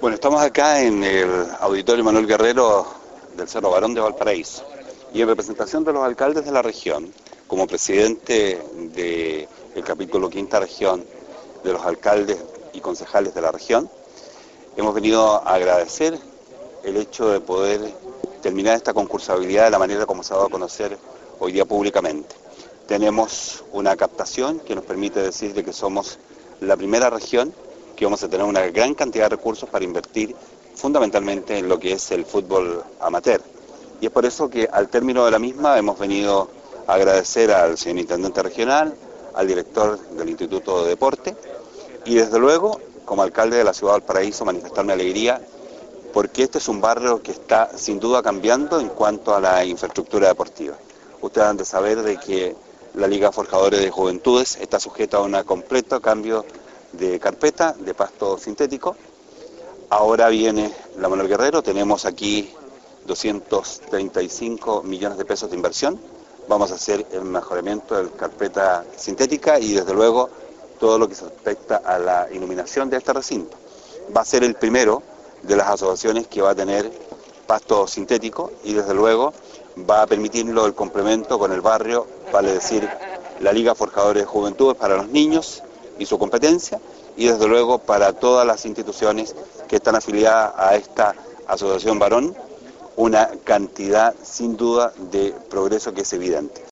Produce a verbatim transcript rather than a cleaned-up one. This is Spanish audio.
Bueno, estamos acá en el Auditorio Manuel Guerrero del Cerro Barón de Valparaíso y en representación de los alcaldes de la región, como presidente del capítulo Quinta Región, de los alcaldes y concejales de la región, hemos venido a agradecer el hecho de poder terminar esta concursabilidad de la manera como se ha dado a conocer hoy día públicamente. Tenemos una captación que nos permite decir de que somos la primera región que vamos a tener una gran cantidad de recursos para invertir fundamentalmente en lo que es el fútbol amateur. Y es por eso que al término de la misma hemos venido a agradecer al señor Intendente Regional, al director del Instituto de Deporte y desde luego, como alcalde de la ciudad de Valparaíso, manifestar mi alegría porque este es un barrio que está sin duda cambiando en cuanto a la infraestructura deportiva. Ustedes han de saber de que la Liga Forjadores de Juventudes está sujeta a un completo cambio de carpeta de pasto sintético. Ahora viene la Manuel Guerrero, tenemos aquí doscientos treinta y cinco millones de pesos de inversión. Vamos a hacer el mejoramiento de la carpeta sintética y desde luego todo lo que se respecta a la iluminación de este recinto. Va a ser el primero de las asociaciones que va a tener pasto sintético y desde luego va a permitirlo el complemento con el barrio, vale decir la Liga Forjadores de Juventudes para los niños y su competencia y desde luego para todas las instituciones que están afiliadas a esta asociación Barón, una cantidad sin duda de progreso que es evidente.